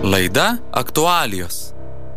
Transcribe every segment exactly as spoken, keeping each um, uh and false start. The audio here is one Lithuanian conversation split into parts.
Laida aktualijos.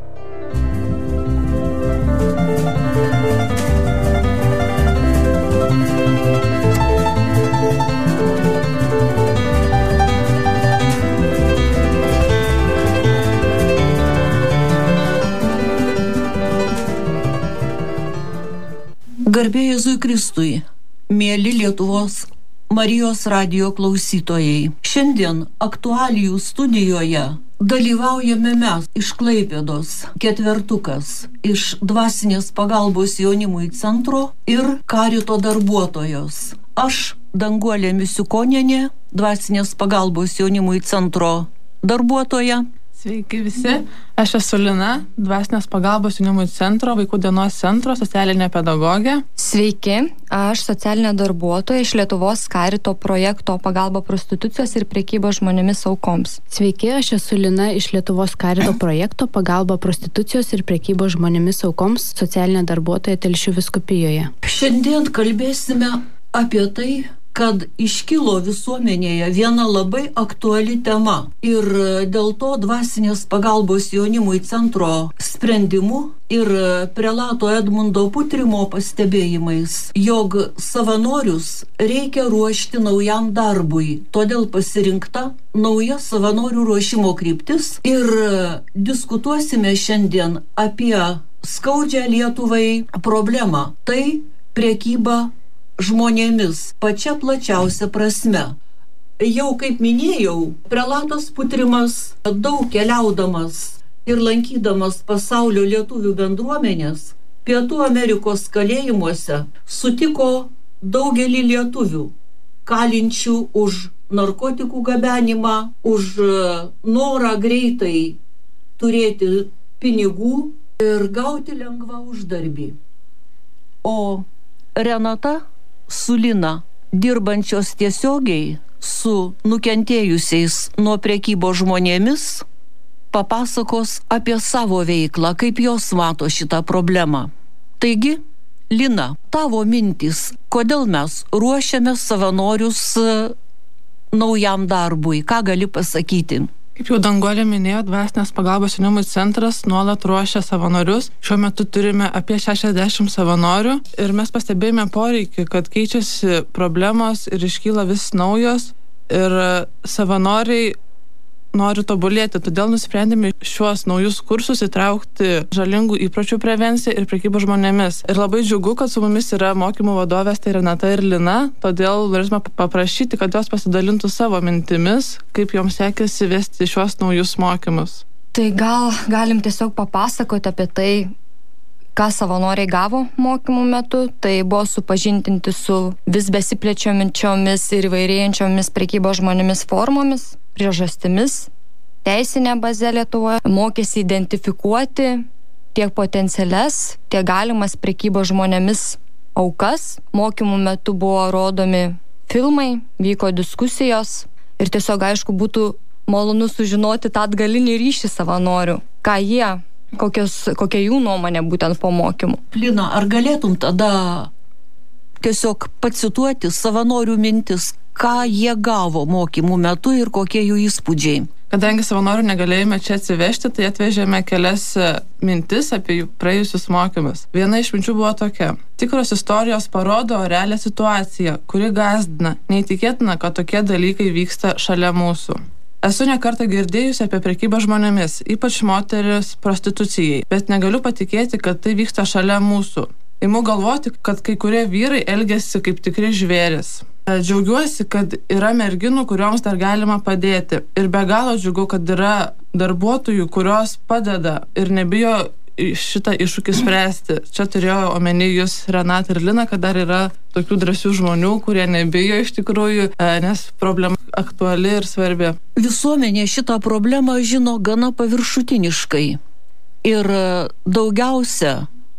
Garbė Jėzui Kristui, mieli Lietuvos Marijos radijo klausytojai. Šiandien aktualijų studijoje dalyvaujame mes iš Klaipėdos, ketvertukas, iš Dvasinės pagalbos jaunimui centro ir karito darbuotojos. Aš, Danguolė Misiukonienė, Dvasinės pagalbos jaunimui centro darbuotoja. Sveiki visi, aš esu Lina, Dvasinės pagalbos jaunimui centro, vaikų dienos centro, socialinė pedagogė. Sveiki, aš socialinė darbuotoja iš Lietuvos karito projekto pagalba prostitucijos ir prekybos žmonėmis aukoms. Sveiki, aš esu Lina iš Lietuvos karito projekto pagalba prostitucijos ir prekybos žmonėmis aukoms, socialinė darbuotoja Telšių vyskupijoje. Šiandien kalbėsime apie tai, kad iškilo visuomenėje viena labai aktuali tema ir dėl to Dvasinės pagalbos jaunimui centro sprendimu ir prelato Edmundo Putrimo pastebėjimais, jog savanorius reikia ruošti naujam darbui. Todėl pasirinkta nauja savanorių ruošimo kryptis ir diskutuosime šiandien apie skaudžią Lietuvai problemą. Tai prekyba žmonėmis pačia plačiausia prasme. Jau kaip minėjau, prelatas Putrimas daug keliaudamas ir lankydamas pasaulio lietuvių bendruomenės Pietų Amerikos kalėjimuose sutiko daugelį lietuvių, kalinčių už narkotikų gabenimą, už norą greitai turėti pinigų ir gauti lengvą uždarbį. O Renata su Lina, dirbančios tiesiogiai su nukentėjusiais nuo prekybos žmonėmis, papasakos apie savo veiklą, kaip jos mato šitą problemą. Taigi, Lina, tavo mintys, kodėl mes ruošiame savanorius naujam darbui, ką gali pasakyti? Kaip jau Danguolė minėjo, Dvasinės pagalbos jaunimui centras nuolat ruošia savanorius. Šiuo metu turime apie šešiasdešimt savanorių ir mes pastebėjome poreikį, kad keičiasi problemos ir iškyla vis naujos ir savanoriai nori tobulėti. Todėl nusprendėme šiuos naujus kursus įtraukti žalingų įpročių prevenciją ir prekybą žmonėmis. Ir labai džiugu, kad su mumis yra mokymų vadovės, tai Renata ir Lina. Todėl norėtume paprašyti, kad jos pasidalintų savo mintimis, kaip joms sekėsi vesti šiuos naujus mokymus. Tai gal galim tiesiog papasakoti apie tai, ką savanoriai gavo mokymų metu. Tai buvo supažindinti su vis besiplečiančiomis ir įvairėjančiomis prekybos žmonėmis formomis, priežastimis, teisinė bazė Lietuvoje, mokėsi identifikuoti tiek potencialias, tiek galimas prekybos žmonėmis aukas. Mokymų metu buvo rodomi filmai, vyko diskusijos ir tiesiog aišku būtų malonu sužinoti tą atgalinį ryšį savanorių, ką jie, kokios, kokia jų nuomonė būtent po mokymų. Lina, ar galėtum tada tiesiog pacituoti savanorių mintis, ką jie gavo mokymų metu ir kokie jų įspūdžiai? Kadangi savanorių negalėjome čia atsivežti, tai atvežėme kelias mintis apie jų praėjusius mokymus. Viena iš minčių buvo tokia. Tikros istorijos parodo realią situaciją, kuri gąsdina. Neįtikėtina, kad tokie dalykai vyksta šalia mūsų. Esu nekartą girdėjusi apie prekybą žmonėmis, ypač moteris prostitucijai, bet negaliu patikėti, kad tai vyksta šalia mūsų. Imu galvoti, kad kai kurie vyrai elgiasi kaip tikri žvėris. Džiaugiuosi, kad yra merginų, kurioms dar galima padėti. Ir be galo džiugu, kad yra darbuotojų, kurios padeda ir nebijo šitą iššūkį spręsti. Čia turėjau omeny jūs, Renata ir Lina, kad dar yra tokių drąsių žmonių, kurie nebijo iš tikrųjų, nes problema aktuali ir svarbi. Visuomenė šitą problemą žino gana paviršutiniškai. Ir daugiausia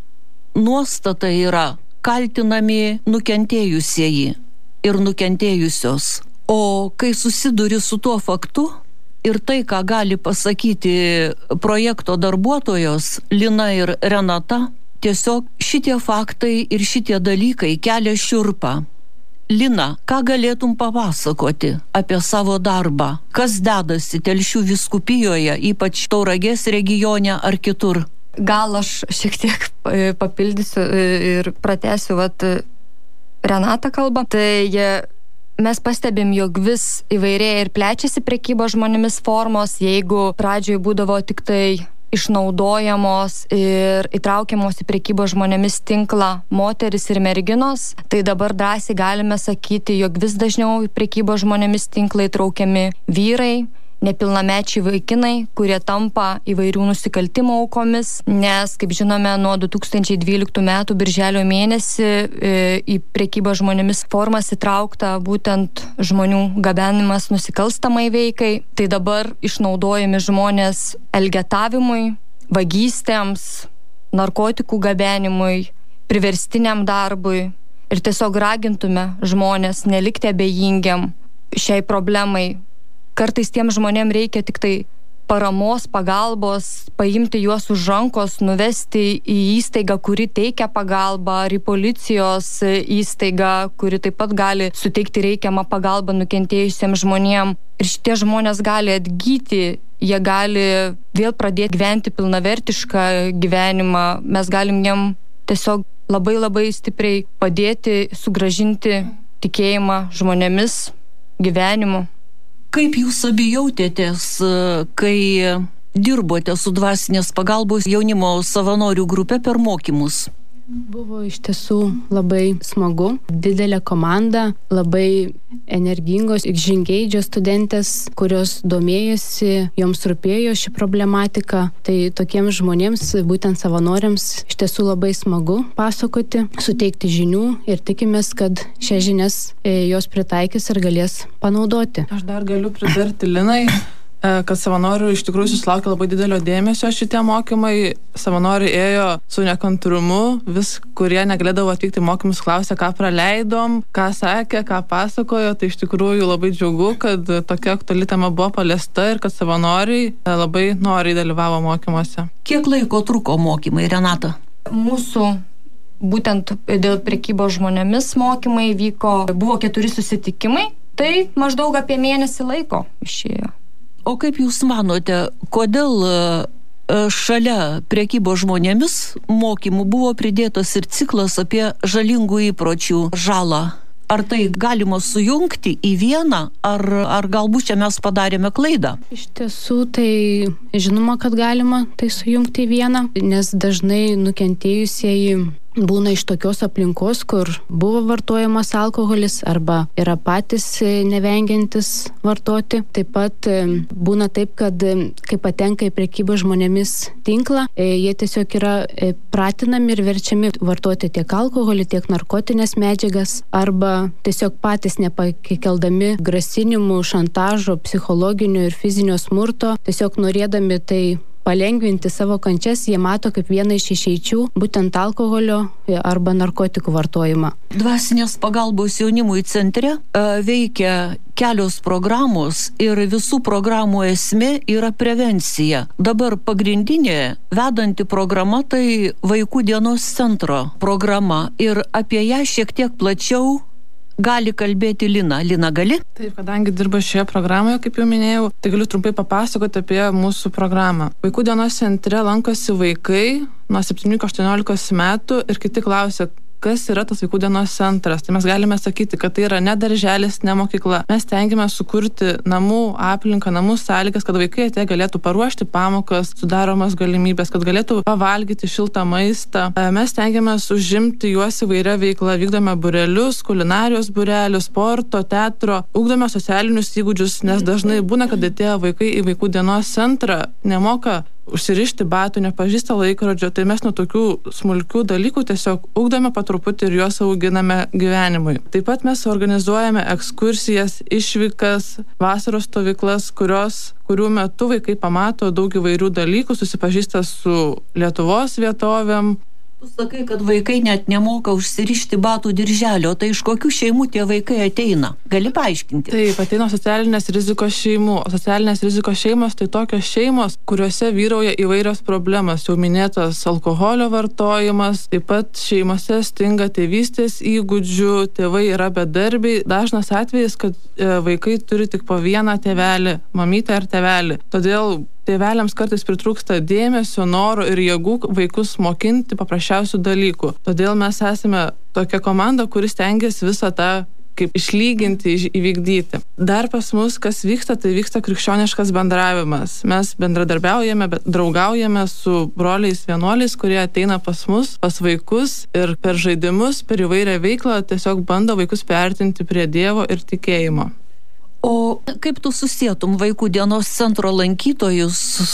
nuostata yra kaltinami nukentėjusieji ir nukentėjusios. O kai susiduri su tuo faktu ir tai, ką gali pasakyti projekto darbuotojos Lina ir Renata, tiesiog šitie faktai ir šitie dalykai kelia šiurpą. Lina, ką galėtum papasakoti apie savo darbą? Kas dedasi Telšių vyskupijoje, ypač Tauragės regione ar kitur? Gal aš šiek tiek papildysiu ir pratęsiu vat Renata kalbą. Tai mes pastebim, jog vis įvairėja ir plečiasi prekybos žmonėmis formos. Jeigu pradžioje būdavo tik tai išnaudojamos ir įtraukiamos į prekybos žmonėmis tinklą moteris ir merginos, tai dabar drąsiai galime sakyti, jog vis dažniau į prekybos žmonėmis tinklą įtraukiami vyrai, nepilnamečiai vaikinai, kurie tampa įvairių nusikaltimų aukomis, nes, kaip žinome, nuo du tūkstančiai dvyliktų metų birželio mėnesį į prekybą žmonėmis formas įtraukta būtent žmonių gabenimas nusikalstamai veikai. Tai dabar išnaudojami žmonės elgetavimui, vagystėms, narkotikų gabenimui, priverstiniam darbui ir tiesiog ragintume žmonės nelikti abejingiam šiai problemai. Kartais tiem žmonėm reikia tik tai paramos, pagalbos, paimti juos už rankos, nuvesti į įstaigą, kuri teikia pagalbą, ar į policijos įstaigą, kuri taip pat gali suteikti reikiamą pagalbą nukentėjusiems žmonėm. Ir šitie žmonės gali atgyti, jie gali vėl pradėti gyventi pilnavertišką gyvenimą. Mes galim jiem tiesiog labai labai stipriai padėti sugrąžinti tikėjimą žmonėmis, gyvenimu. Kaip jūs abi jautėtės, kai dirbote su dvasinės pagalbos jaunimo savanorių grupe per mokymus? Buvo iš tiesų labai smagu, didelė komanda, labai energingos ir žingeidžios studentės, kurios domėjosi, joms rūpėjo ši problematika. Tai tokiems žmonėms, būtent savanoriams, iš tiesų labai smagu pasakoti, suteikti žinių ir tikimės, kad šias žinias jos pritaikys ir galės panaudoti. Aš dar galiu pritarti Linai, kad savanorių iš tikrųjų susilaukė labai didelio dėmesio šitie mokymai. Savanoriai ėjo su nekantrumu, vis kurie negalėdavo atvykti mokymus, klausė, ką praleidom, ką sakė, ką pasakojo. Tai iš tikrųjų labai džiugu, kad tokia aktuali tema buvo paliesta ir kad savanoriai labai noriai dalyvavo mokymuose. Kiek laiko truko mokymai, Renata? Mūsų būtent dėl prekybos žmonėmis mokymai vyko, buvo keturi susitikimai, tai maždaug apie mėnesį laiko išėjo. O kaip jūs manote, kodėl šalia prekybos žmonėmis mokymų buvo pridėtas ir ciklas apie žalingų įpročių žalą? Ar tai galima sujungti į vieną, ar, ar galbūt čia mes padarėme klaidą? Iš tiesų, tai žinoma, kad galima tai sujungti į vieną, nes dažnai nukentėjusieji būna iš tokios aplinkos, kur buvo vartojamas alkoholis arba yra patys nevengiantis vartoti. Taip pat būna taip, kad kai patenka į prekybą žmonėmis tinklą, jie tiesiog yra pratinami ir verčiami vartoti tiek alkoholį, tiek narkotinės medžiagas, arba tiesiog patys nepakikeldami grasinimų, šantažo, psichologinio ir fizinio smurto, tiesiog norėdami tai palengvinti savo kančias, jie mato kaip vieną iš išeičių būtent alkoholio arba narkotikų vartojimą. Dvasinės pagalbos jaunimui centre veikia kelios programos ir visų programų esmė yra prevencija. Dabar pagrindinė vedanti programa tai Vaikų dienos centro programa ir apie ją šiek tiek plačiau gali kalbėti Lina. Lina, gali? Taip, kadangi dirba šioje programoje, kaip jau minėjau, tai galiu trumpai papasakoti apie mūsų programą. Vaikų dienos centre lankosi vaikai nuo septynių iki aštuoniolikos metų ir kiti klausia, kas yra tas Vaikų dienos centras. Tai mes galime sakyti, kad tai yra ne darželis, ne mokykla. Mes stengiamės sukurti namų aplinką, namų sąlygas, kad vaikai atėję galėtų paruošti pamokas, sudaromas galimybės, kad galėtų pavalgyti šiltą maistą. Mes stengiamės užimti juos įvairia veikla, vykdome būrelius, kulinarijos būrelius, sporto, teatro, ugdome socialinius įgūdžius, nes dažnai būna, kad atėję vaikai į Vaikų dienos centrą nemoka užsirišti batų, nepažįsta laikrodžio, tai mes nuo tokių smulkių dalykų tiesiog ugdome po truputį ir juos auginame gyvenimui. Taip pat mes organizuojame ekskursijas, išvykas, vasaros stovyklas, kurios, kurių metu vaikai pamato daug įvairių dalykų, susipažįsta su Lietuvos vietovėm, Tu sakai, kad vaikai net nemoka užsirišti batų dirželio, tai iš kokių šeimų tie vaikai ateina? Gali paaiškinti? Taip, ateina socialinės rizikos šeimų. Socialinės rizikos šeimos tai tokios šeimos, kuriuose vyrauja įvairios problemas. Jau minėtas alkoholio vartojimas, taip pat šeimose stinga tėvystės įgūdžių, tėvai yra bedarbiai. Dažnas atvejis, kad vaikai turi tik po vieną tėvelį, mamytę ar tėvelį. Todėl tėveliams kartais pritrūksta dėmesio, noro ir jėgų vaikus mokinti paprasčiausių dalykų. Todėl mes esame tokia komanda, kuris stengiasi visą tą kaip išlyginti, įvykdyti. Dar pas mus, kas vyksta, tai vyksta krikščioniškas bendravimas. Mes bendradarbiaujame, draugaujame su broliais vienuoliais, kurie ateina pas mus, pas vaikus ir per žaidimus, per įvairią veiklą tiesiog bando vaikus priartinti prie Dievo ir tikėjimo. O kaip tu susietum vaikų dienos centro lankytojus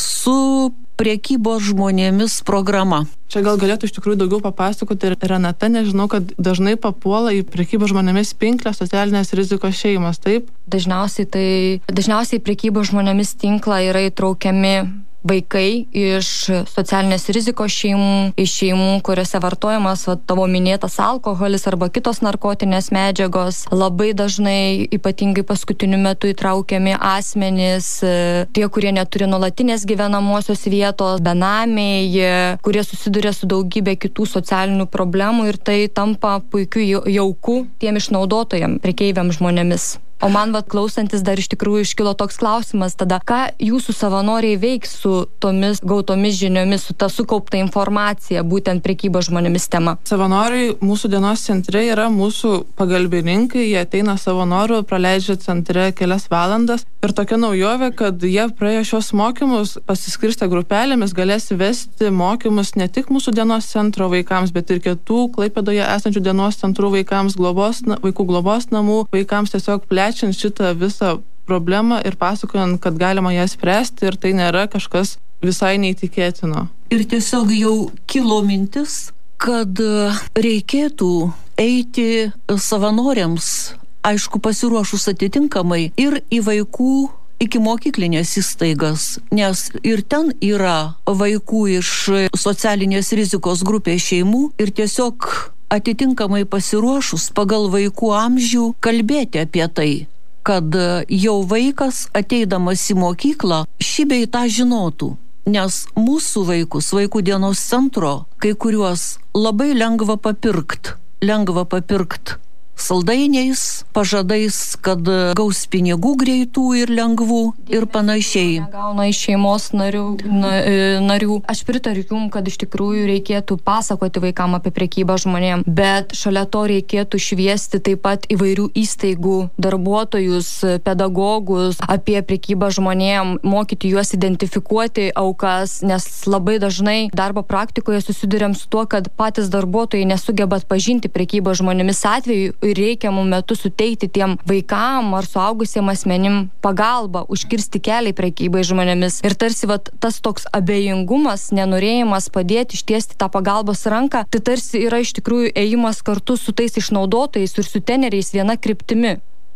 su prekybos žmonėmis programa? Čia gal galėtų iš tikrųjų daugiau papasakoti ir Renata, nežinau, kad dažnai papuola į prekybos žmonėmis pinklę socialinės rizikos šeimos, taip? Dažniausiai tai, dažniausiai prekybos žmonėmis tinklą yra įtraukiami vaikai iš socialinės rizikos šeimų, iš šeimų, kuriuose vartojamas va, tavo minėtas alkoholis arba kitos narkotinės medžiagos. Labai dažnai, ypatingai paskutiniu metu įtraukiami asmenys, tie, kurie neturi nuolatinės gyvenamosios vietos, benamiai, kurie susiduria su daugybė kitų socialinių problemų ir tai tampa puikiu jauku tiem išnaudotojam, prekeiviam žmonėmis. O man vat klausantis dar iš tikrųjų iškilo toks klausimas tada, ką jūsų savanoriai veiks su tomis gautomis žiniomis, su ta sukaupta informacija, būtent prekybos žmonėmis tema? Savanoriai mūsų dienos centre yra mūsų pagalbininkai, jie ateina savo noru, praleidžia centre kelias valandas ir tokia naujovė, kad jie praėjo šios mokymus, pasiskirstę grupelėmis, galės vesti mokymus ne tik mūsų dienos centro vaikams, bet ir kitų Klaipėdoje esančių dienos centrų vaikams, globos, vaikų globos namų vaikams, tiesiog plečiant šitą visą problemą ir pasakojant, kad galima ją spręsti ir tai nėra kažkas visai neįtikėtino. Ir tiesiog jau kilo mintis, kad reikėtų eiti savanoriams, aišku, pasiruošus atitinkamai ir į vaikų iki mokyklinės įstaigas, nes ir ten yra vaikų iš socialinės rizikos grupės šeimų ir tiesiog atitinkamai pasiruošus pagal vaikų amžių kalbėti apie tai, kad jau vaikas ateidamas į mokyklą šį bei tą žinotų. Nes mūsų vaikus, vaikų dienos centro, kai kuriuos labai lengva papirkt, lengva papirkt saldainiais, pažadais, kad gaus pinigų greitų ir lengvų ir panašiai. Gauna iš šeimos narių, na, narių. Aš pritariu jums, kad iš tikrųjų reikėtų pasakoti vaikam apie prekybą žmonėm, bet šalia to reikėtų šviesti taip pat įvairių įstaigų darbuotojus, pedagogus apie prekybą žmonėm, mokyti juos identifikuoti aukas, nes labai dažnai darbo praktikoje susiduriam su tuo, kad patys darbuotojai nesugeba atpažinti prekybą žmonėmis atveju ir reikiamų metų suteikti tiem vaikam ar suaugusiem asmenim pagalbą, užkirsti kelią prekybai žmonėmis. Ir tarsi vat, tas toks abejingumas, nenorėjimas padėti, ištiesti tą pagalbos ranką, tai tarsi yra iš tikrųjų ėjimas kartu su tais išnaudotojais ir su treneriais viena kryptimi.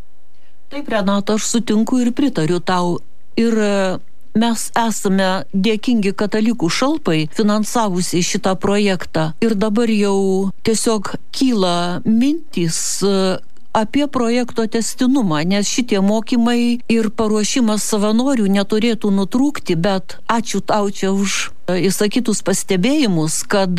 Taip, Renata, aš sutinku ir pritariu tau. Ir mes esame dėkingi Katalikų šalpai, finansavusiai šitą projektą. Ir dabar jau tiesiog kyla mintys apie projekto testinumą, nes šitie mokymai ir paruošimas savanorių neturėtų nutrūkti, bet ačiū tau čia už įsakytus pastebėjimus, kad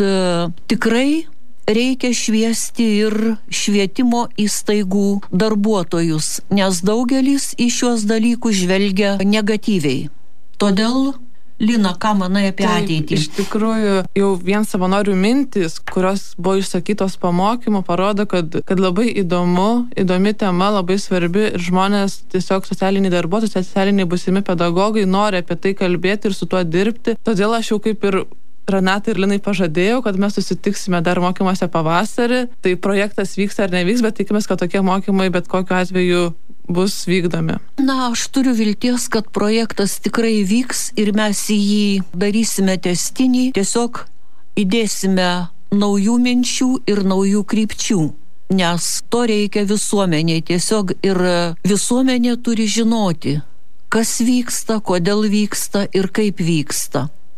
tikrai reikia šviesti ir švietimo įstaigų darbuotojus, nes daugelis į šiuos dalykus žvelgia negatyviai. Todėl, Lina, ką manai apie Taip, ateitį? Iš tikrųjų, jau vien savanorių mintis, kurios buvo išsakytos pamokymo, parodo, kad, kad labai įdomu, įdomi tema, labai svarbi ir žmonės, tiesiog socialiniai darbuotojai, socialiniai būsimi pedagogai nori apie tai kalbėti ir su tuo dirbti. Todėl aš jau kaip ir Renatai ir Linai pažadėjau, kad mes susitiksime dar mokymuose pavasarį. Tai projektas vyksta ar nevyks, bet tikimės, kad tokie mokymai bet kokiu atveju bus vykdomi. Na, aš turiu vilties, kad projektas tikrai vyks ir mes jį darysime testinį, tiesiog įdėsime naujų minčių ir naujų krypčių, nes to reikia visuomeniai, tiesiog ir visuomenė turi žinoti, kas vyksta, kodėl vyksta ir kaip vyksta.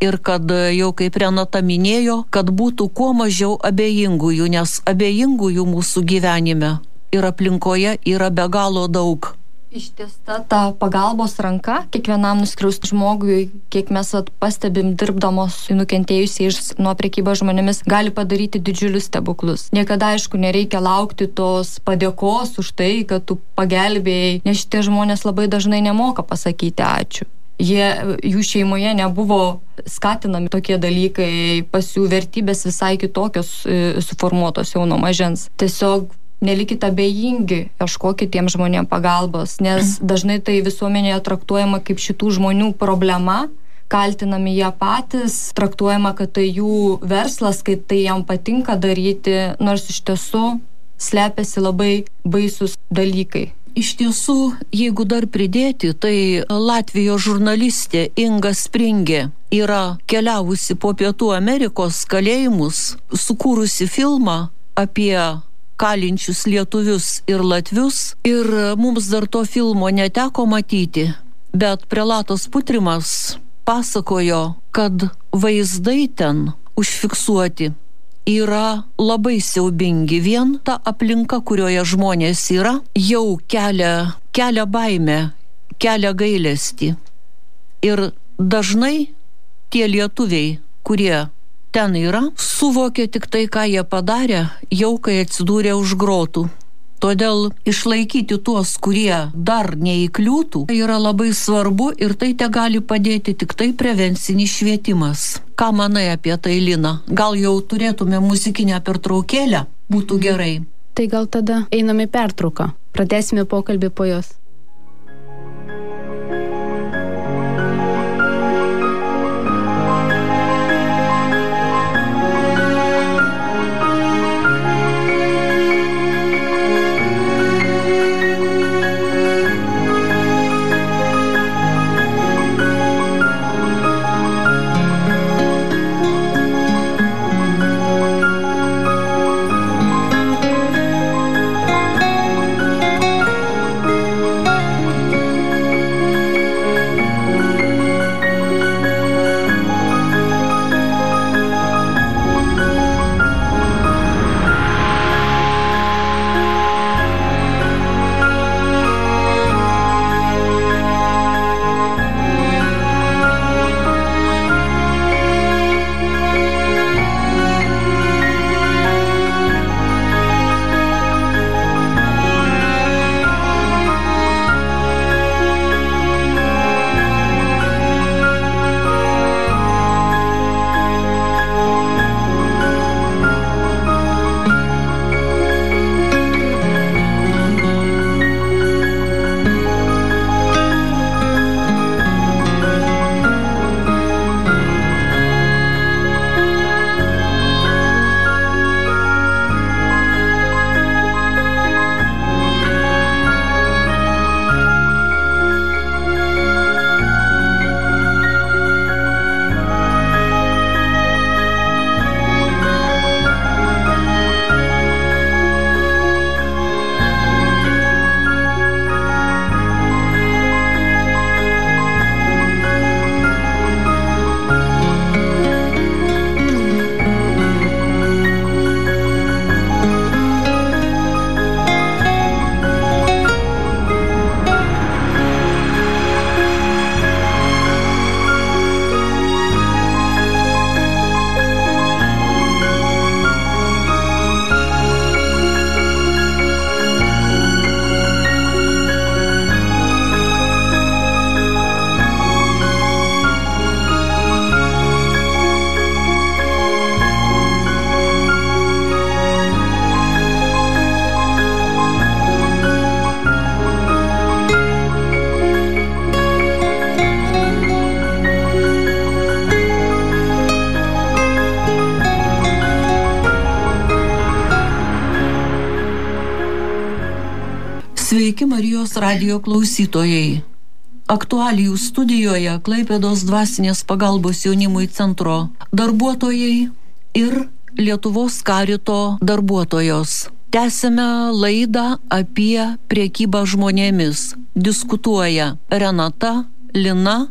Ir kad jau kaip Renata minėjo, kad būtų kuo mažiau abejingųjų, nes abejingųjų mūsų gyvenime ir aplinkoje yra be galo daug. Ištiesta ta pagalbos ranka kiekvienam nuskriaustam žmogui, kiek mes vat, pastebim dirbdamos nukentėjusiais nuo prekybos žmonėmis, gali padaryti didžiulius stebuklus. Niekada, aišku, nereikia laukti tos padėkos už tai, kad tu pagelbėjai, nes šitie žmonės labai dažnai nemoka pasakyti ačiū. Jie, jų šeimoje nebuvo skatinami tokie dalykai, pas jų vertybės visai kitokios e, suformuotos jau nuo mažens. Tiesiog nelikite abejingi, ieškokite tiem žmonėm pagalbos, nes dažnai tai visuomenėje traktuojama kaip šitų žmonių problema, kaltinami jie patys, traktuojama, kad tai jų verslas, kad tai jam patinka daryti, nors iš tiesų slepiasi labai baisus dalykai. Iš tiesų, jeigu dar pridėti, tai Latvijos žurnalistė Inga Springė yra keliavusi po Pietų Amerikos kalėjimus, sukūrusi filmą apie kalinčius lietuvius ir latvius, ir mums dar to filmo neteko matyti, bet prelatas Putrimas pasakojo, kad vaizdai ten užfiksuoti yra labai siaubingi. Vien ta aplinka, kurioje žmonės yra, jau kelia, kelia baimę, kelia gailestį. Ir dažnai tie lietuviai, kurie ten yra, suvokia tik tai, ką jie padarė, jau kai atsidūrė už grotų. Todėl išlaikyti tuos, kurie dar neįkliūtų, yra labai svarbu ir tai te gali padėti tik tai prevencinis švietimas. Ką manai apie tai, Lina? Gal jau turėtume muzikinę pertraukėlę? Būtų gerai. Tai gal tada einame į pertrauką. Pratęsime pokalbį po jos. Sveiki Marijos radijo klausytojai. Aktualijų studijoje Klaipėdos dvasinės pagalbos jaunimui centro darbuotojai ir Lietuvos karito darbuotojos. Tęsime laidą apie prekybą žmonėmis. Diskutuoja Renata, Lina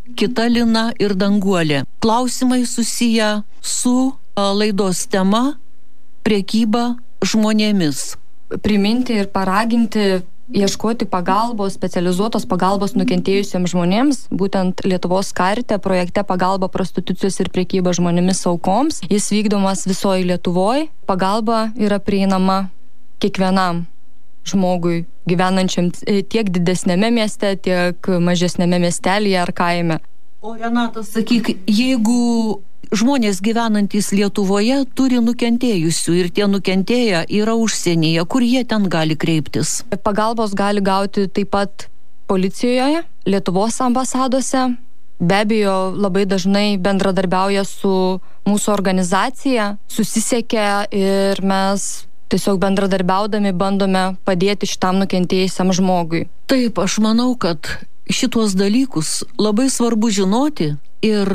kita Lina ir Danguolė. Klausimai susiję su laidos tema prekyba žmonėmis. Priminti ir paraginti ieškoti pagalbos, specializuotos pagalbos nukentėjusiems žmonėms, būtent Lietuvos Karite projekte pagalba prostitucijos ir prekyba žmonėmis aukoms. Jis vykdomas visoje Lietuvoje. Pagalba yra prieinama kiekvienam žmogui gyvenančiam tiek didesnėme mieste, tiek mažesnėme miestelyje ar kaime. O Renata, sakyk, jeigu žmonės gyvenantys Lietuvoje turi nukentėjusių ir tie nukentėję yra užsienyje, kur jie ten gali kreiptis? Pagalbos gali gauti taip pat policijoje, Lietuvos ambasadose. Be abejo, labai dažnai bendradarbiauja su mūsų organizacija, susisiekia ir mes tiesiog bendradarbiaudami bandome padėti šitam nukentėjusiam žmogui. Taip, aš manau, kad šitos dalykus labai svarbu žinoti ir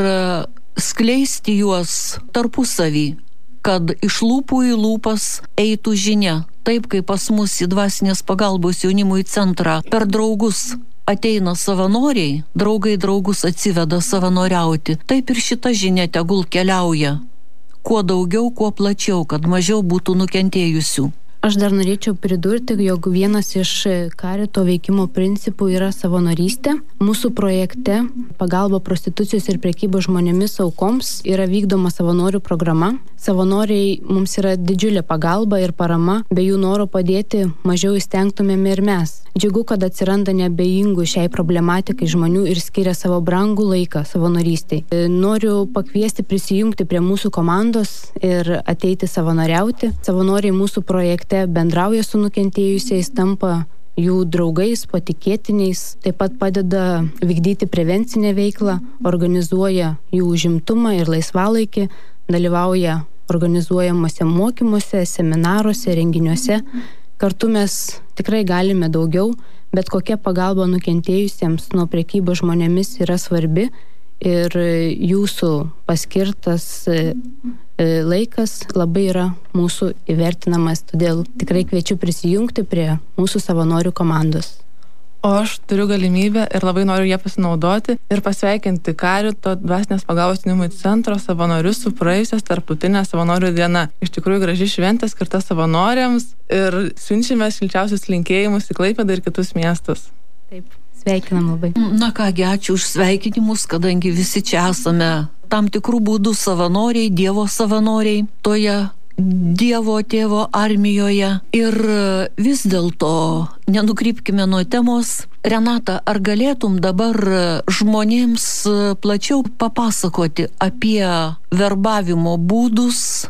skleisti juos tarpusavį, kad iš lūpų į lūpas eitų žinia. Taip kaip pas mus į dvasinės pagalbos jaunimui centrą per draugus ateina savanoriai, draugai draugus atsiveda savanoriauti, taip ir šita žinia tegul keliauja. Kuo daugiau, kuo plačiau, kad mažiau būtų nukentėjusių. Aš dar norėčiau pridurti, jog vienas iš Karito veikimo principų yra savanorystė. Mūsų projekte pagalba prostitucijos ir prekybos žmonėmis aukoms yra vykdoma savanorių programa. Savanoriai mums yra didžiulė pagalba ir parama, be jų noro padėti mažiau įstengtumėme ir mes. Džiugu, kad atsiranda neabejingų šiai problematikai žmonių ir skiria savo brangų laiką savanorystei. Noriu pakviesti prisijungti prie mūsų komandos ir ateiti savanoriauti. Savanoriai mūsų projekte bendrauja su nukentėjusiais, tampa jų draugais, patikėtiniais, taip pat padeda vykdyti prevencinę veiklą, organizuoja jų užimtumą ir laisvalaikį, dalyvauja organizuojamuose mokymuose, seminaruose, renginiuose. Kartu mes tikrai galime daugiau, bet kokia pagalba nukentėjusiems nuo prekybos žmonėmis yra svarbi ir jūsų paskirtas laikas labai yra mūsų įvertinamas, todėl tikrai kviečiu prisijungti prie mūsų savanorių komandos. O aš turiu galimybę ir labai noriu ją pasinaudoti ir pasveikinti Karito dvasinės pagalbos jaunimui centro savanorius su praėjusios tarptautinė savanorių diena. Iš tikrųjų graži šventė skirta savanoriams ir siunčiame šilčiausius linkėjimus į Klaipėdą ir kitus miestus. Taip, sveikinam labai. Na kągi, ačiū už sveikinimus, kadangi visi čia esame tam tikrų būdų savanoriai, Dievo savanoriai toje Dievo tėvo armijoje. Ir vis dėlto nenukrypkime nuo temos. Renata, ar galėtum dabar žmonėms plačiau papasakoti apie verbavimo būdus,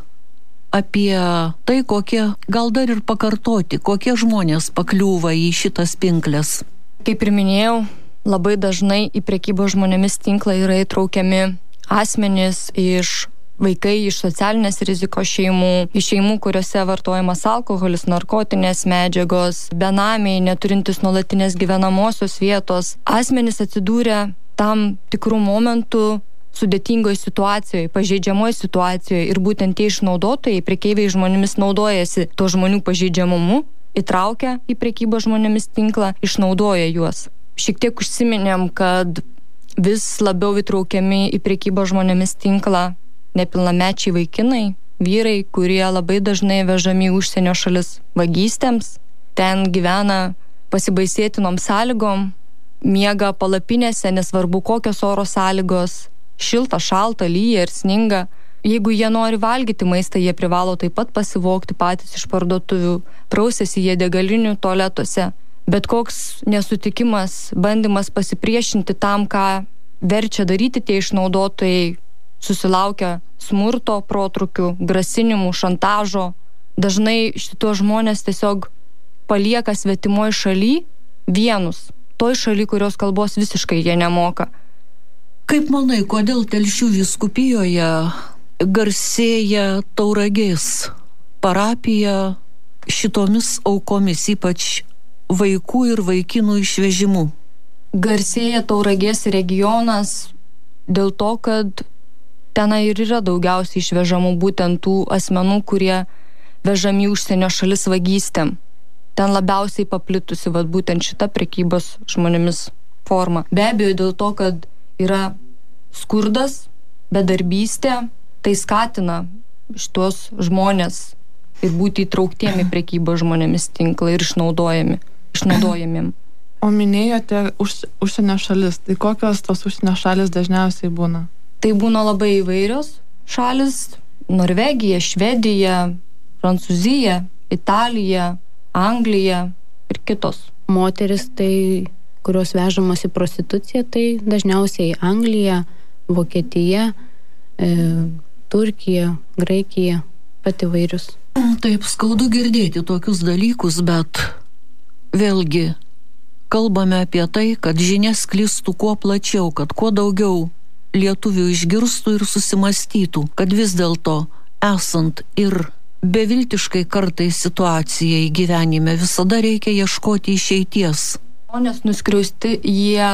apie tai, kokie, gal dar ir pakartoti, kokie žmonės pakliūva į šitas pinkles? Kaip ir minėjau, labai dažnai į prekybos žmonėmis tinklą yra įtraukiami asmenys iš vaikai iš socialinės rizikos šeimų, iš šeimų, kuriuose vartojamas alkoholis, narkotinės medžiagos, benamiai, neturintis nuolatinės gyvenamosios vietos. Asmenys atsidūrė tam tikrų momentų sudėtingoje situacijoje, pažeidžiamoje situacijoje ir būtent tie išnaudotojai, prekeiviai žmonėmis naudojasi to žmonių pažeidžiamumu, įtraukia į prekybos žmonėmis tinklą, išnaudoja juos. Šiek tiek užsiminėm, kad vis labiau įtraukiami į prekybos žmonėmis tinklą nepilnamečiai vaikinai, vyrai, kurie labai dažnai vežami į užsienio šalis vagystėms, ten gyvena pasibaisėtinom sąlygom, miega palapinėse, nesvarbu kokios oro sąlygos, šilta, šalta, lyja ir sninga. Jeigu jie nori valgyti maistą, jie privalo taip pat pasivogti patys iš parduotuvių, prausiasi jie degalinių tualetuose. Bet koks nesutikimas, bandymas pasipriešinti tam, ką verčia daryti tie išnaudotojai, susilaukia smurto protrukių, grasinimų, šantažo. Dažnai šitos žmonės tiesiog palieka svetimoj šaly vienus, toj šaly, kurios kalbos visiškai jie nemoka. Kaip manai, kodėl Telšių vyskupijoje garsėja Tauragės parapija šitomis aukomis, ypač vaikų ir vaikinų išvežimu? Garsėja Tauragės regionas dėl to, kad tenai ir yra daugiausiai išvežamų būtent tų asmenų, kurie vežami užsienio šalis vagystėm. Ten labiausiai paplitusi vat, būtent šita prekybos žmonėmis forma. Be abejo, dėl to, kad yra skurdas, bedarbystė, tai skatina šitos žmonės ir būti įtrauktiem į prekybą žmonėmis tinklą ir išnaudojami, išnaudojamiem. O minėjote už, užsienio šalis, tai kokios tos užsienio šalis dažniausiai būna? Tai būna labai įvairios šalis, Norvegija, Švedija, Prancūzija, Italija, Anglija ir kitos. Moteris, tai, kurios vežamos į prostituciją, tai dažniausiai Anglija, Vokietija, e, Turkija, Graikija, pat įvairius. Taip, skaudu girdėti tokius dalykus, bet vėlgi kalbame apie tai, kad žinia sklistų kuo plačiau, kad kuo daugiau lietuvių išgirstų ir susimastytų, kad vis dėlto esant ir beviltiškai kartais situacijai gyvenime visada reikia ieškoti išeities. Žmonės nuskriausti, jie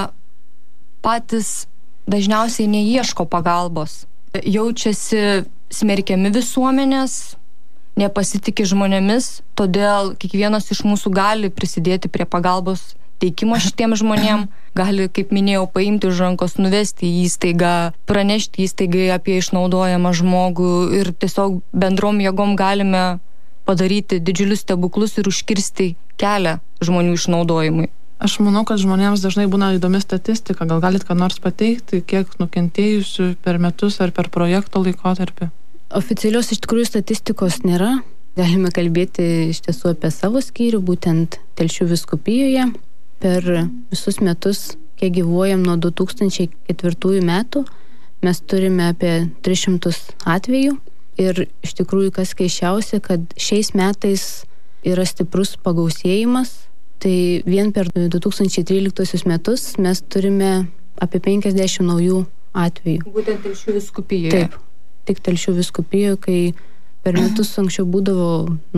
patys dažniausiai neieško pagalbos. Jaučiasi smerkiami visuomenės, nepasitikė žmonėmis, todėl kiekvienas iš mūsų gali prisidėti prie pagalbos teikimo šitiem žmonėm, gali, kaip minėjau, paimti už rankos, nuvesti į įstaigą, pranešti įstaigai apie išnaudojamą žmogų ir tiesiog bendrom jėgom galime padaryti didžiulius stebuklus ir užkirsti kelią žmonių išnaudojimui. Aš manau, kad žmonėms dažnai būna įdomi statistika. Gal galit ką nors pateikti, kiek nukentėjusių per metus ar per projekto laikotarpį? Oficialios iš tikrųjų statistikos nėra. Galime kalbėti iš tiesų apie savo skyrių, būtent Telšių vyskupijoje. Per visus metus, kiek gyvuojam nuo du tūkstančiai ketvirtųjų metų, mes turime apie tris šimtus atvejų. Ir iš tikrųjų, kas keisčiausia, kad šiais metais yra stiprus pagausėjimas. Tai vien per du tūkstančiai tryliktuosius metus mes turime apie penkiasdešimt naujų atvejų. Būtent Telšių vyskupijoje. Taip, tik Telšių vyskupijoje, kai per metus anksčiau būdavo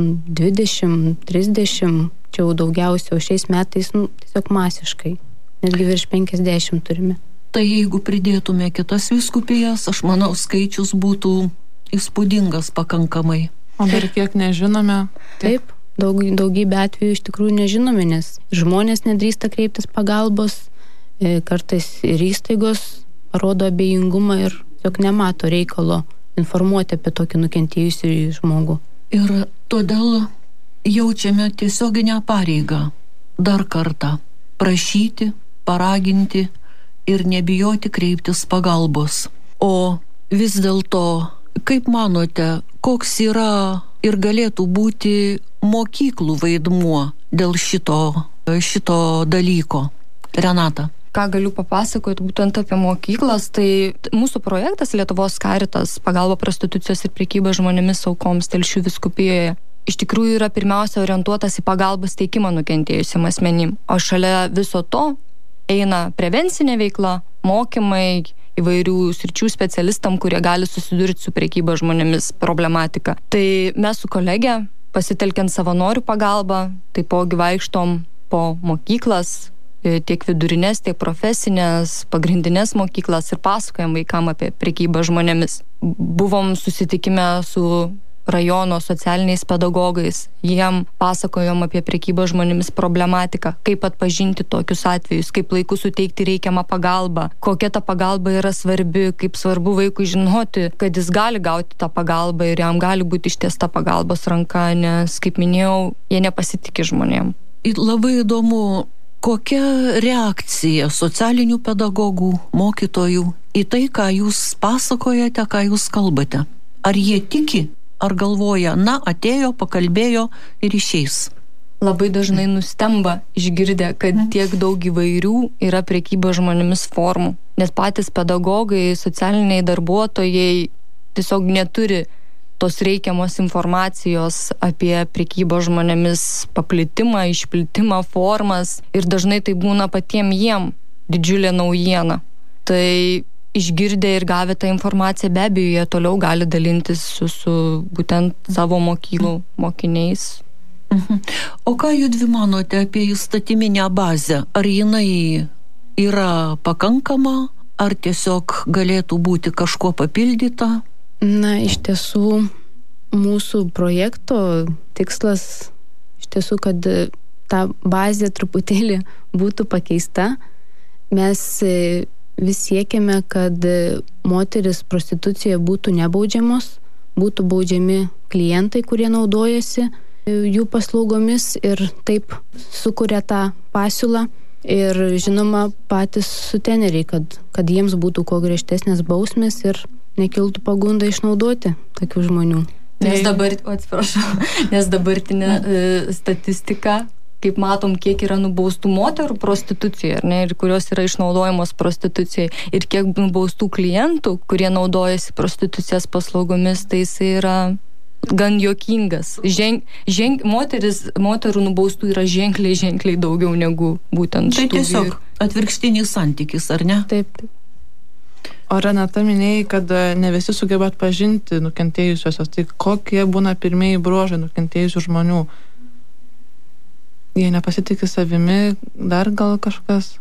dvidešimt, trisdešimt, čia jau daugiausia, o šiais metais nu, tiesiog masiškai. Netgi virš penkiasdešimt turime. Tai jeigu pridėtume kitas vyskupijas, aš manau, skaičius būtų įspūdingas pakankamai. O dar kiek nežinome? Taip. Daug, daugybė atvejų iš tikrųjų nežinomi, nes žmonės nedrįsta kreiptis pagalbos, kartais ir įstaigos parodo abejingumą ir tiesiog nemato reikalo informuoti apie tokį nukentėjusį žmogų. Ir todėl jaučiame tiesioginę pareigą dar kartą prašyti, paraginti ir nebijoti kreiptis pagalbos. O vis dėlto, kaip manote, koks yra ir galėtų būti mokyklų vaidmuo dėl šito, šito dalyko? Renata. Ką galiu papasakoti būtent apie mokyklas, tai mūsų projektas Lietuvos Karitas pagalba prostitucijos ir prekyba žmonėmis aukoms Telšių vyskupijoje iš tikrųjų yra pirmiausia orientuotas į pagalbos teikimą nukentėjusiem asmenim. O šalia viso to eina prevencinė veikla, mokymai įvairių sričių specialistam, kurie gali susidurti su prekyba žmonėmis problematika. Tai mes su kolege, pasitelkiant savanorių pagalbą, taipogi vaikštom po mokyklas, tiek vidurinės, tiek profesinės, pagrindinės mokyklas ir pasakojam vaikam apie prekybą žmonėmis. Buvom susitikime su rajono socialiniais pedagogais, jiem pasakojom apie prekybą žmonėmis problematiką, kaip atpažinti tokius atvejus, kaip laiku suteikti reikiamą pagalbą, kokia ta pagalba yra svarbi, kaip svarbu vaikui žinoti, kad jis gali gauti tą pagalbą ir jam gali būti ištiesta pagalbos ranka, nes, kaip minėjau, jie nepasitikė žmonėm. Labai įdomu, kokia reakcija socialinių pedagogų, mokytojų į tai, ką jūs pasakojate, ką jūs kalbate? Ar jie tiki? Ar galvoja, na, atėjo, pakalbėjo ir išeis? Labai dažnai nustemba išgirdę, kad tiek daug įvairių yra prekyba žmonėmis formų. Nes patys pedagogai, socialiniai darbuotojai tiesiog neturi tos reikiamos informacijos apie prekybą žmonėmis paplitimą, išplitimą, formas. Ir dažnai tai būna patiem jiem didžiulė naujiena. Tai išgirdę ir gavę tą informaciją, be abejo, jie toliau gali dalintis su, su būtent savo mokyklų mokiniais. Mhm. O ką judvi manote apie įstatyminę bazę? Ar jinai yra pakankama, ar tiesiog galėtų būti kažkuo papildyta? Na, iš tiesų, mūsų projekto tikslas, iš tiesų, kad ta bazė truputėlį būtų pakeista. Mes vis siekiame, kad moteris prostitucijoje būtų nebaudžiamos, būtų baudžiami klientai, kurie naudojasi jų paslaugomis ir taip sukuria tą pasiūlą. Ir žinoma patys suteneriai, kad, kad jiems būtų kuo griežtesnės bausmės ir nekiltų pagunda išnaudoti tokių žmonių. Nes dabar, atsiprašau, nes dabartinė e, statistika, kaip matom, kiek yra nubaustų moterų prostitucijoje, ar ne, ir kurios yra išnaudojamos prostitucijoje, ir kiek nubaustų klientų, kurie naudojasi prostitucijos paslaugomis, tai jis yra gan juokingas. Žen, žen, moteris, moterų nubaustų yra ženkliai, ženkliai daugiau negu būtent tai šitų tiesiog vyrų. Atvirkštinis santykis, ar ne? Taip, taip. O Renata minėjai, kad ne visi sugeba atpažinti nukentėjusiosios. Tai kokie būna pirmieji bruožai nukentėjusių žmonių? Jie nepasitikė savimi, dar gal kažkas?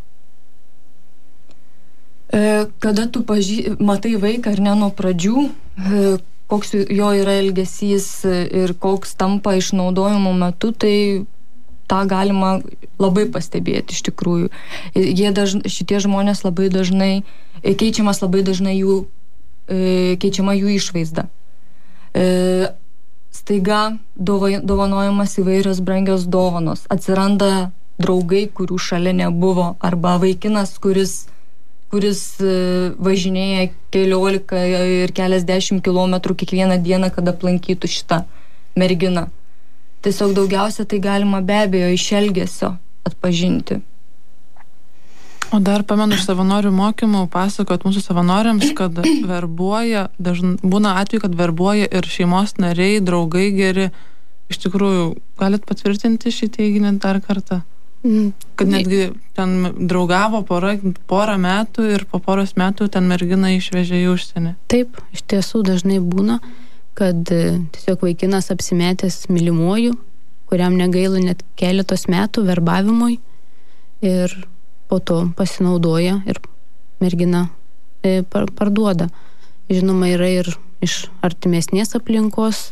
E, kada tu paži... matai vaiką ar ne nuo pradžių, e, koks jo yra elgesys ir koks tampa išnaudojimo metu, tai tą galima labai pastebėti iš tikrųjų. Jie dažn, šitie žmonės labai dažnai, keičiamas labai dažnai jų, keičiama jų išvaizda. Staiga dovanojamas įvairios brangios dovanos. Atsiranda draugai, kurių šalia nebuvo, arba vaikinas, kuris kuris važinėja keliolika ir keliasdešimt kilometrų kiekvieną dieną, kad aplankytų šitą merginą. Tiesiog daugiausia tai galima be abejo iš elgesio atpažinti. O dar pamenu iš savanorių mokymų, pasakot mūsų savanoriams, kad verbuoja, dažn, būna atveju, kad verbuoja ir šeimos nariai, draugai geri. Iš tikrųjų, galit patvirtinti šį teiginį dar kartą? Kad netgi ten draugavo porą, porą metų ir po poros metų ten merginą išvežė į užsienį. Taip, iš tiesų dažnai būna, kad tiesiog vaikinas apsimetęs mylimuoju, kuriam negaila net keletos metų verbavimui ir po to pasinaudoja ir mergina e, par, parduoda. Žinoma, yra ir iš artimesnės aplinkos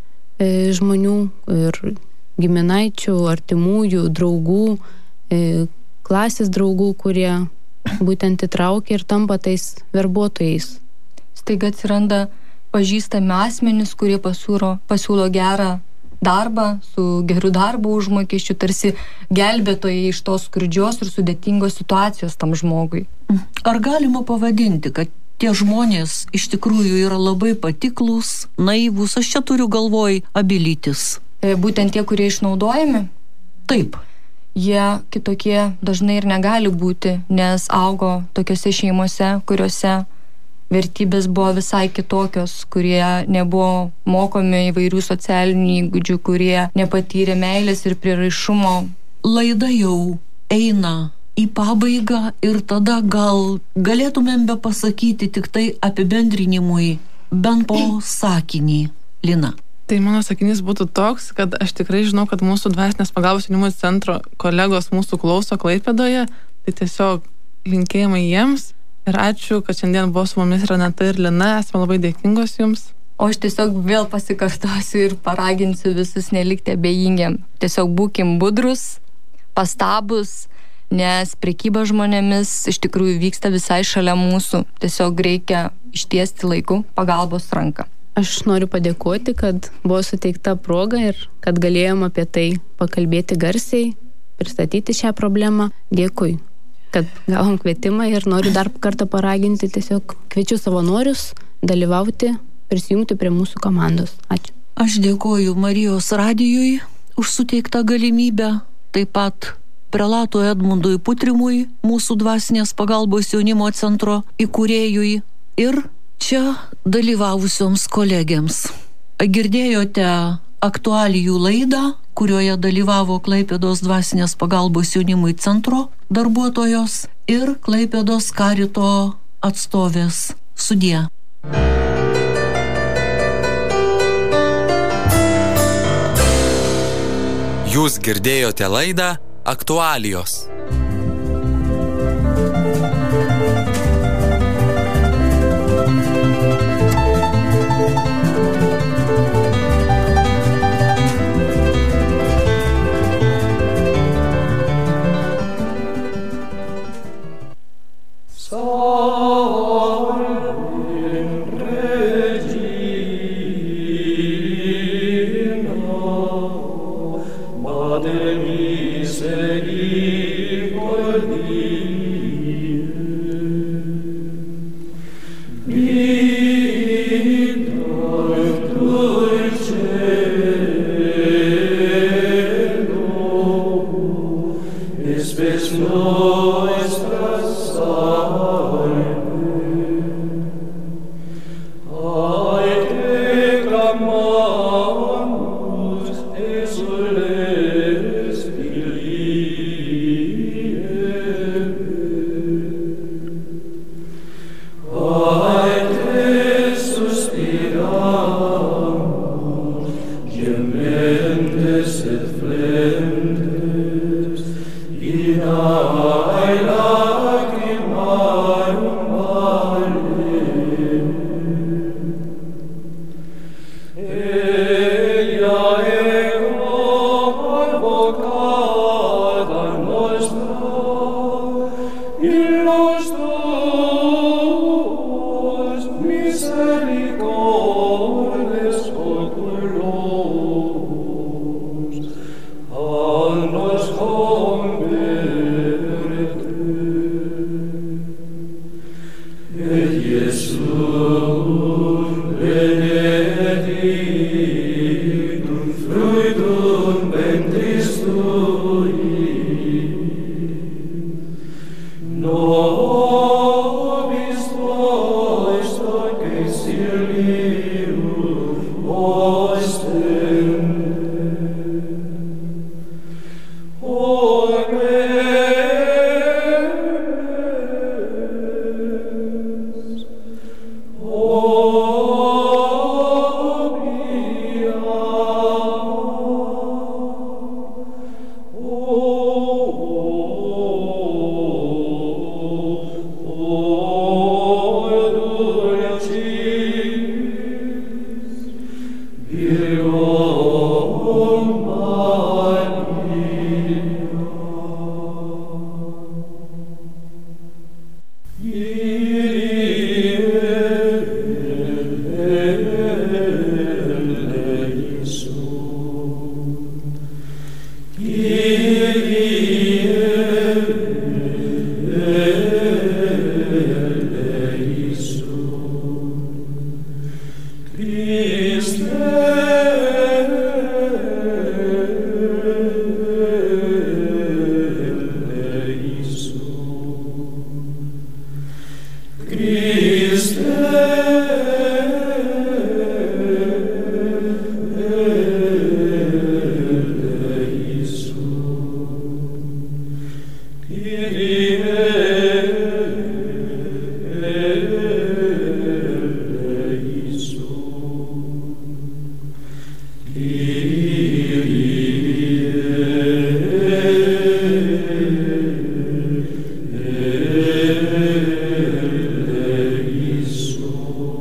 e, žmonių ir giminaičių, artimųjų, draugų, e, klasės draugų, kurie būtent įtraukia ir tampa tais verbuotojais. Staiga atsiranda pažįstami asmenys, kurie pasiūlo, pasiūlo gerą darbą su geru darbo užmokesčiu, tarsi gelbėtojai iš tos skurdžios ir sudėtingos situacijos tam žmogui. Ar galima pavadinti, kad tie žmonės iš tikrųjų yra labai patiklūs, naivūs? Aš čia turiu galvoj abi lytis. Būtent tie, kurie išnaudojami? Taip. Jie kitokie dažnai ir negali būti, nes augo tokiose šeimose, kuriuose vertybės buvo visai kitokios, kurie nebuvo mokomi įvairių socialinių įgūdžių, kurie nepatyrė meilės ir prieraišumo. Laida jau eina į pabaigą ir tada gal galėtumėm be pasakyti tik tai apibendrinimui bent po sakinį, Lina. Tai mano sakinys būtų toks, kad aš tikrai žinau, kad mūsų dvasinės pagalbos jaunimo centro kolegos mūsų klauso Klaipėdoje, tai tiesiog linkėjimai jiems ir ačiū, kad šiandien buvo su mumis Renata ir Lina, esame labai dėkingos jums. O aš tiesiog vėl pasikartosiu ir paraginsiu visus nelikti abejingiam. Tiesiog būkim budrus, pastabus, nes prekyba žmonėmis iš tikrųjų vyksta visai šalia mūsų. Tiesiog reikia ištiesti laiku pagalbos ranką. Aš noriu padėkoti, kad buvo suteikta proga ir kad galėjom apie tai pakalbėti garsiai, pristatyti šią problemą. Dėkui, kad gavom kvietimą ir noriu dar kartą paraginti, tiesiog kviečiu savanorius dalyvauti, prisijungti prie mūsų komandos. Ačiū. Aš dėkoju Marijos radijui už suteiktą galimybę, taip pat prelatui Edmundui Putrimui, mūsų dvasinės pagalbos jaunimo centro įkūrėjui ir čia dalyvavusioms kolegėms. Girdėjote aktualijų laidą, kurioje dalyvavo Klaipėdos dvasinės pagalbos jaunimui centro darbuotojos ir Klaipėdos karito atstovės. Sudie. Jūs girdėjote laidą Aktualijos. So Soul.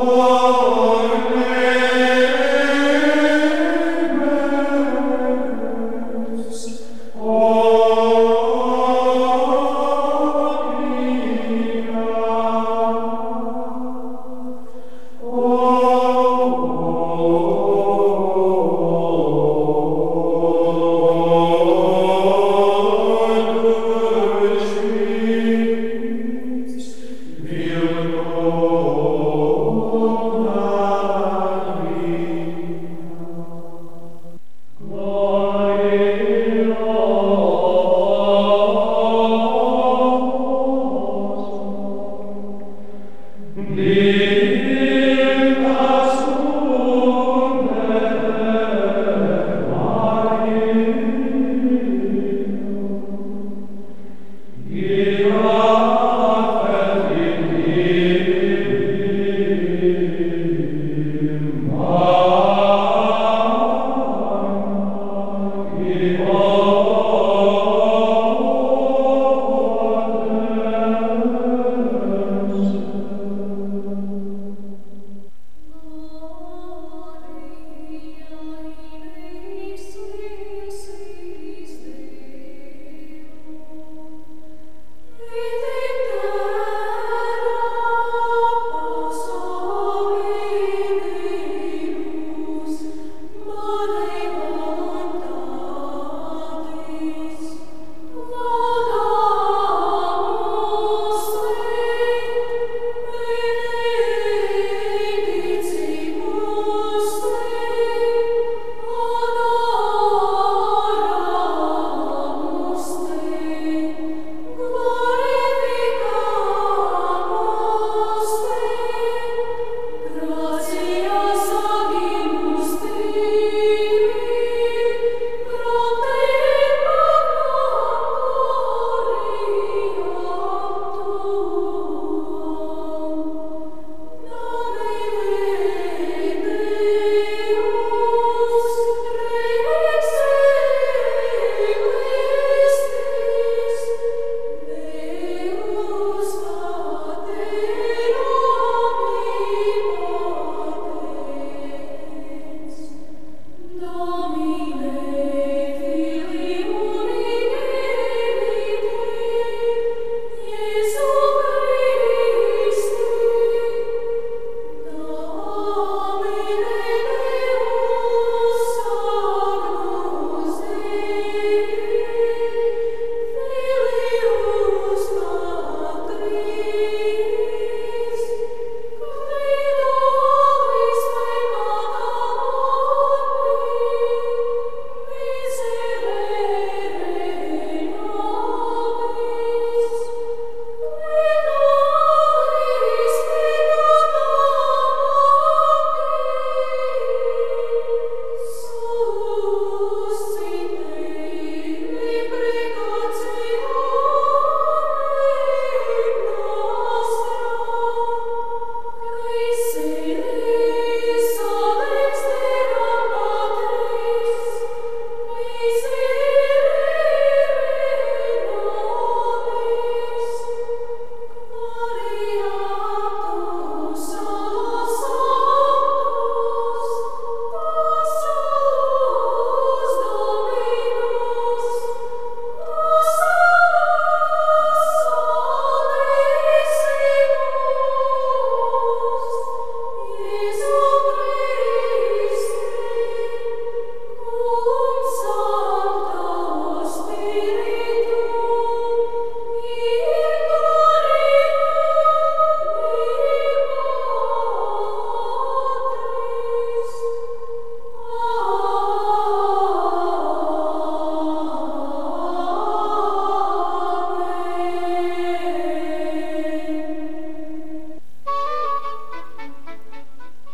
Oh